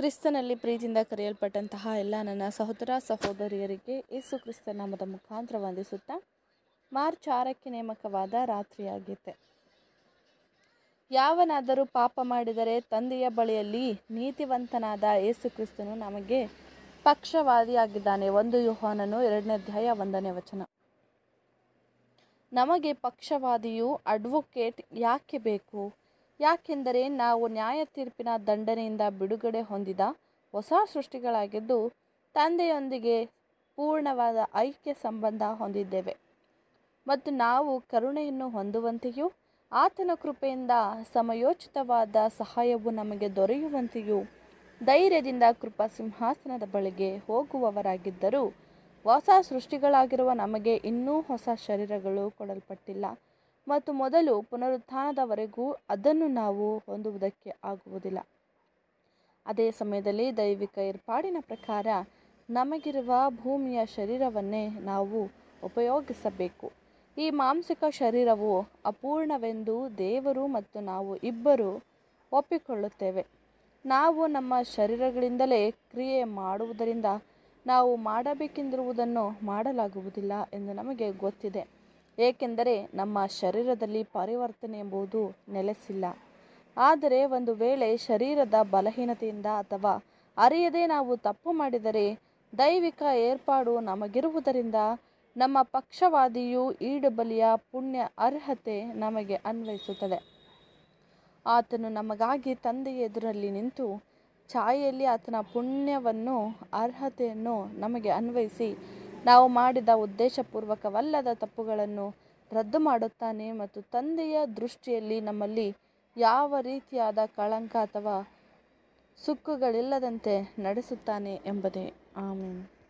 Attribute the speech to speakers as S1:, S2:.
S1: ಕ್ರಿಸ್ತನಲ್ಲಿ ಪ್ರೀತಿಯಿಂದ ಕರೆಯಲ್ಪಟ್ಟಂತಹ ಎಲ್ಲ ನನ್ನ ಸಹೋದರ ಸಹೋದರಿಯರಿಗೆ ಯೇಸು ಕ್ರಿಸ್ತ ನಾಮದ ಮುಖಾಂತರ ವಂದಿಸುತ್ತಾ ಮಾರ್ಚ್ 6ಕ್ಕೆ ನೇಮಕವಾದ ರಾತ್ರಿಯಾಗಿದೆ. ಯಾವನಾದರೂ ಪಾಪ ಮಾಡಿದರೆ ತಂದೆಯ ಬಳಿಯಲ್ಲಿ ನೀತಿವಂತನಾದ ಯೇಸು ಕ್ರಿಸ್ತನು ನಮಗೆ ಪಕ್ಷವಾದಿಯಾಗಿದ್ದಾನೆ. 1 ಯೋಹಾನನು 2ನೇ ಅಧ್ಯಾಯ 1ನೇ ವಚನ. ನಮಗೆ ಪಕ್ಷವಾದಿಯು ಅಡ್ವೊಕೇಟ್ ಯಾಕೆ ಬೇಕು? ಯಾಕೆಂದರೆ ನಾವು ನ್ಯಾಯ ತೀರ್ಪಿನ ದಂಡನೆಯಿಂದ ಬಿಡುಗಡೆ ಹೊಂದಿದ ಹೊಸ ಸೃಷ್ಟಿಗಳಾಗಿದ್ದು ತಂದೆಯೊಂದಿಗೆ ಪೂರ್ಣವಾದ ಐಕ್ಯ ಸಂಬಂಧ ಹೊಂದಿದ್ದೇವೆ ಮತ್ತು ನಾವು ಕರುಣೆಯನ್ನು ಹೊಂದುವಂತೆಯೂ ಆತನ ಕೃಪೆಯಿಂದ ಸಮಯೋಚಿತವಾದ ಸಹಾಯವು ನಮಗೆ ದೊರೆಯುವಂತೆಯೂ ಧೈರ್ಯದಿಂದ ಕೃಪಾ ಸಿಂಹಾಸನದ ಬಳಿಗೆ ಹೋಗುವವರಾಗಿದ್ದರೂ ಹೊಸ ಸೃಷ್ಟಿಗಳಾಗಿರುವ ನಮಗೆ ಇನ್ನೂ ಹೊಸ ಶರೀರಗಳು ಕೊಡಲ್ಪಟ್ಟಿಲ್ಲ ಮತ್ತು ಮೊದಲು ಪುನರುತ್ಥಾನದವರೆಗೂ ಅದನ್ನು ನಾವು ಹೊಂದುವುದಕ್ಕೆ ಆಗುವುದಿಲ್ಲ. ಅದೇ ಸಮಯದಲ್ಲಿ ದೈವಿಕ ಏರ್ಪಾಡಿನ ಪ್ರಕಾರ ನಮಗಿರುವ ಭೂಮಿಯ ಶರೀರವನ್ನೇ ನಾವು ಉಪಯೋಗಿಸಬೇಕು. ಈ ಮಾಂಸಿಕ ಶರೀರವು ಅಪೂರ್ಣವೆಂದು ದೇವರು ಮತ್ತು ನಾವು ಇಬ್ಬರೂ ಒಪ್ಪಿಕೊಳ್ಳುತ್ತೇವೆ. ನಾವು ನಮ್ಮ ಶರೀರಗಳಿಂದಲೇ ಕ್ರಿಯೆ ಮಾಡುವುದರಿಂದ ನಾವು ಮಾಡಬೇಕೆಂದಿರುವುದನ್ನು ಮಾಡಲಾಗುವುದಿಲ್ಲ ಎಂದು ನಮಗೆ ಗೊತ್ತಿದೆ, ಏಕೆಂದರೆ ನಮ್ಮ ಶರೀರದಲ್ಲಿ ಪರಿವರ್ತನೆ ಎಂಬುದು ನೆಲೆಸಿಲ್ಲ. ಆದರೆ ಒಂದು ವೇಳೆ ಶರೀರದ ಬಲಹೀನತೆಯಿಂದ ಅಥವಾ ಅರಿಯದೆ ನಾವು ತಪ್ಪು ಮಾಡಿದರೆ ದೈವಿಕ ಏರ್ಪಾಡು ನಮಗಿರುವುದರಿಂದ ನಮ್ಮ ಪಕ್ಷವಾದಿಯು ಈಡುಬಲಿಯ ಪುಣ್ಯ ಅರ್ಹತೆ ನಮಗೆ ಅನ್ವಯಿಸುತ್ತದೆ. ಆತನು ನಮಗಾಗಿ ತಂದೆಯ ಎದುರಲ್ಲಿ ನಿಂತು ಛಾಯೆಯಲ್ಲಿ ಆತನ ಪುಣ್ಯವನ್ನು ಅರ್ಹತೆಯನ್ನು ನಮಗೆ ಅನ್ವಯಿಸಿ ನಾವು ಮಾಡಿದ ಉದ್ದೇಶಪೂರ್ವಕವಲ್ಲದ ತಪ್ಪುಗಳನ್ನು ರದ್ದು ಮಾಡುತ್ತಾನೆ ಮತ್ತು ತಂದೆಯ ದೃಷ್ಟಿಯಲ್ಲಿ ನಮ್ಮಲ್ಲಿ ಯಾವ ರೀತಿಯಾದ ಕಳಂಕ ಅಥವಾ ಸುಕ್ಕುಗಳಿಲ್ಲದಂತೆ ನಡೆಸುತ್ತಾನೆ ಎಂಬುದೇ. ಆಮೆನ್.